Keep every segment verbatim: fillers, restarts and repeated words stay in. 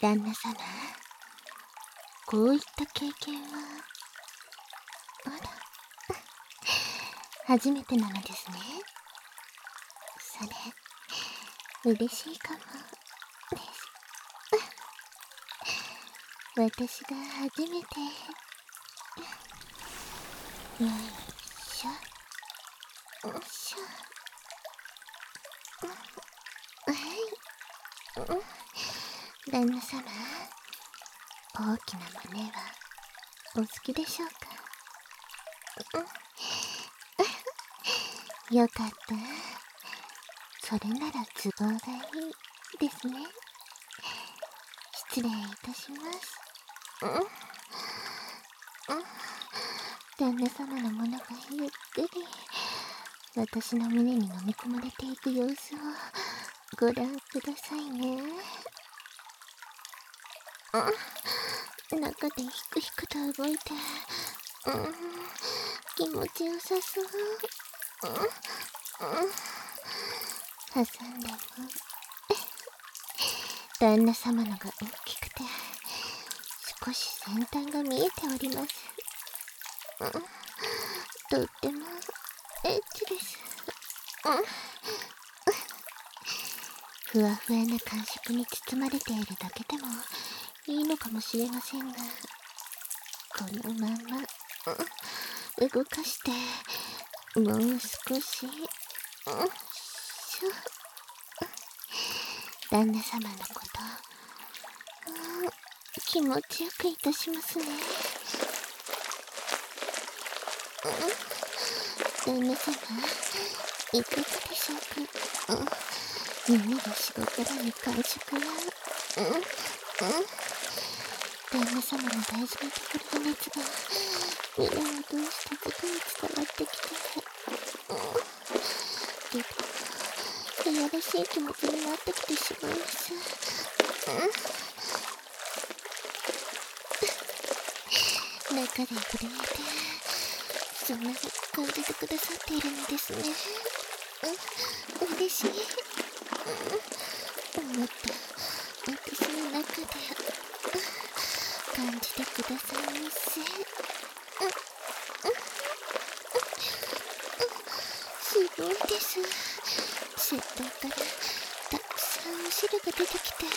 旦那様、こういった経験は、あら、初めてなのですね。それ、嬉しいかもです。私が初めて、よいしょ、よいしょ。はい。旦那様、大きな胸はお好きでしょうか？よかった。それなら都合がいいですね。失礼いたします。旦那様のものがゆっくり私の胸に飲み込まれていく様子をご覧くださいね。中でひくひくと動いて、うん、気持ちよさそう。挟んでも旦那様のが大きくて少し先端が見えております。うん、とってもエッチです。ふわふわな感触に包まれているだけでもいいのかもしれませんが、このまま、うん、動かしてもう少し、うん、しょ旦那様のこと、うん、気持ちよくいたしますね。うん、旦那様、いかがでしょうか？うん耳が仕事らぬ感触や、うん、うん、旦那様の大事なところの熱が胸を通してずに伝わってきて、うん、とてもいやらしい気持ちになってきてしまいます。うん、中で震えてそんなに感じてくださっているのですね。うん、嬉しい。うん、もっと私の中で感じてくださいませ。すごいです。先端からたくさんお汁が出てきて、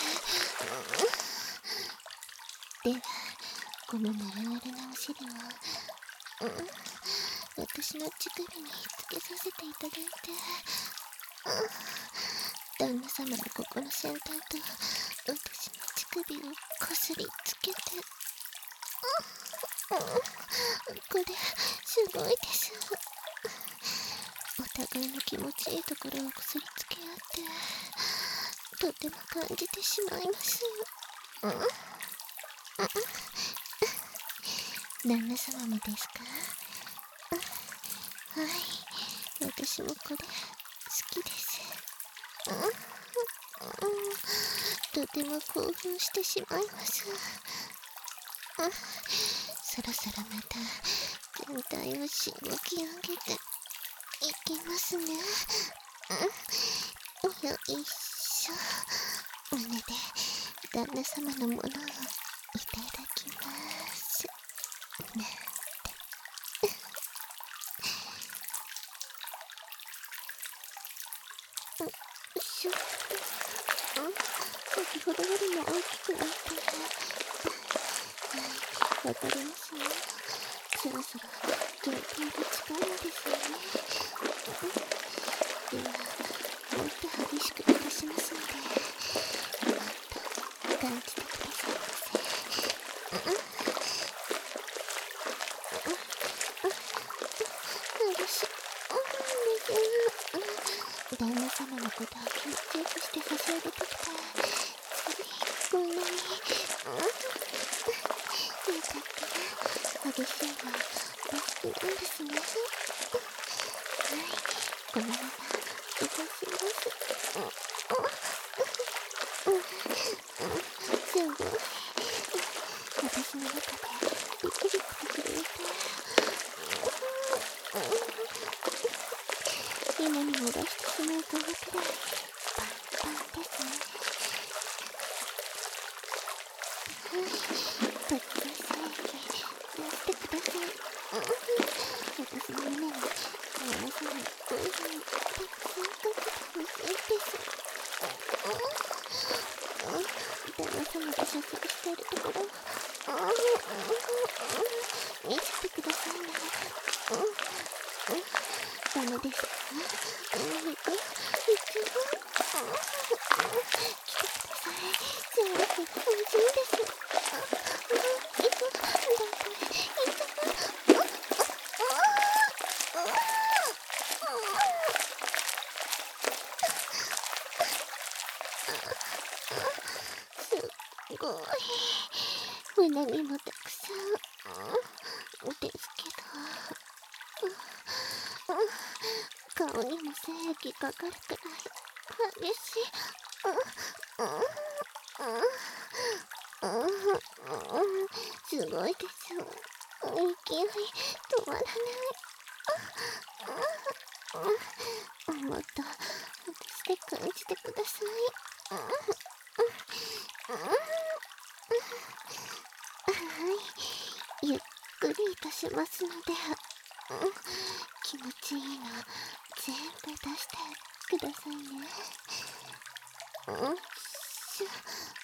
ではこのぬるぬるなお汁を、うん、私の乳首につけさせていただいて、うん、旦那様のここの先端と私の乳首をこすりつけて、うんうん、これすごいです。お互いの気持ちいいところをこすりつけ合ってとても感じてしまいます。うん、うん、旦那様もですか？はい、私もこれ好きです。うん、とても興奮してしまいます。うん、そろそろまた全体をしごき上げていきますね。うん、よいしょ。胸で旦那様のものをいただきますなんて。よいしょ。うん、先ほどよりも大きくなっている。はい、わかりますね。そろそろ限界が近いのですよね。うん、ではもっと激しくいたしますので、もっと感じてくださいませ。うん、うん、よいしょ。うん、です。旦那様のことを気持ちよくして差し上げてきたついこんなに、うん、よかったら激しいのお好きなんですね。はい、このままいたします。うん、うん、すごい。私の中でビクビクと震えて、今に漏らしてしまうかもくらいパンパンですね。 たくさん精液出してください。私の胸に柔らかいオイルをたくさんかけてほしいです。旦那様が射精しているところを見せてくださいね。ダメですか？いくよ、いくよ。来てください。精液が欲しいです。いく、だっていく。すごい。胸にもたくさんですけど、顔にも精液かかるくらい激しい。すごいです。勢い止まらない。もっと私で感じてください。はい、ゆっくりいたしますので、気持ちいいの全部出してくださいね。しゅ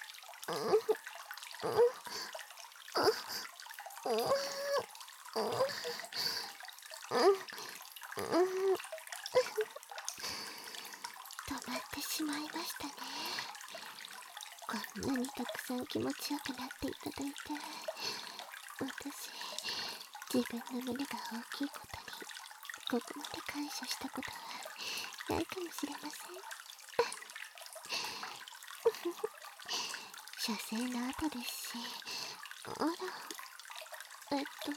止まってしまいましたね。こんなにたくさん気持ちよくなっていただいて、私、自分の胸が大きいことにここまで感謝したことはないかもしれません。射精の後ですし、あら、えっと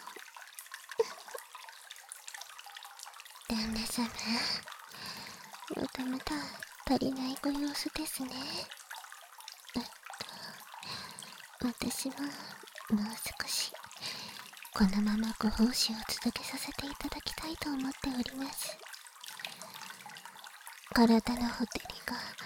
旦那様、まだまだ足りないご様子ですね。えっと私ももう少しこのままご奉仕を続けさせていただきたいと思っております。体のほてりが